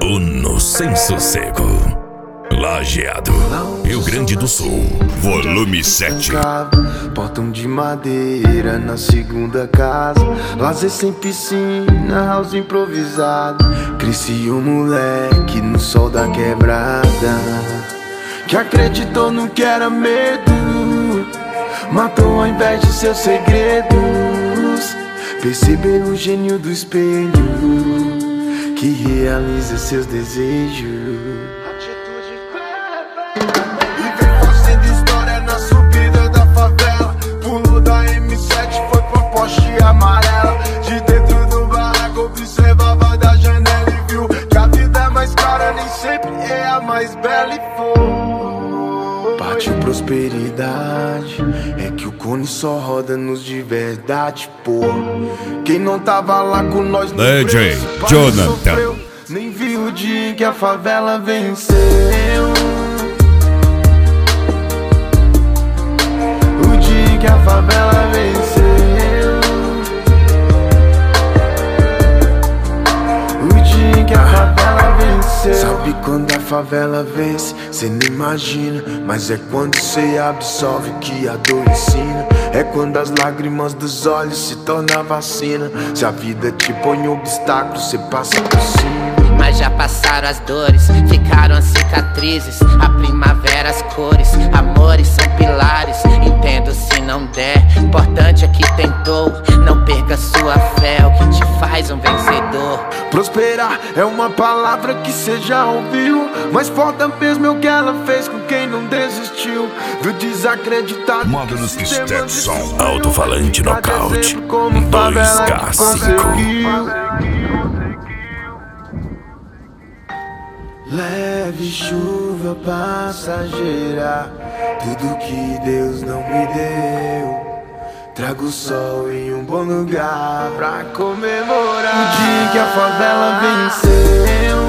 Uno Sem Sossego, Lajeado, Rio Grande do Sul, volume 7. Portão de madeira na segunda casa, lazer sem piscina, house improvisado. Cresci um moleque no sol da quebrada, que acreditou no que era medo, matou ao invés de seus segredos. Perceber o gênio do espelho, que realiza seus desejos. E vem fazendo história na subida da favela. Pulou da M7, foi pra Porsche amarela. De dentro do barraco observava da janela e viu que a vida é mais cara, nem sempre é a mais bela. E foi partiu prosperidade, é que o cone só roda nos de verdade, pô. Quem não tava lá com nós no DJ preço, Jonathan sofreu, nem viu o dia em que a favela venceu. O dia em que a favela venceu. O dia em que a favela venceu. Sabe quando a favela vence? Cê nem imagina, mas é quando cê absorve o que a dor ensina. É quando as lágrimas dos olhos se tornam vacina. Se a vida te põe em obstáculo, cê passa por cima. Mas já passaram as dores, ficaram as cicatrizes. A primavera, as cores, amores são pilares. Entendo se não der, importante é que tentou. Não perca sua fé, é o que te faz um vencedor. Prosperar é uma palavra que cê já ouviu, mas foda mesmo é o que ela fez com quem não desistiu. Do desacreditado Módulos que Stetson, alto-falante nocaute, 2K5. Leve chuva passageira, tudo que Deus não me deu. Trago o sol em um bom lugar pra comemorar o dia que a favela venceu.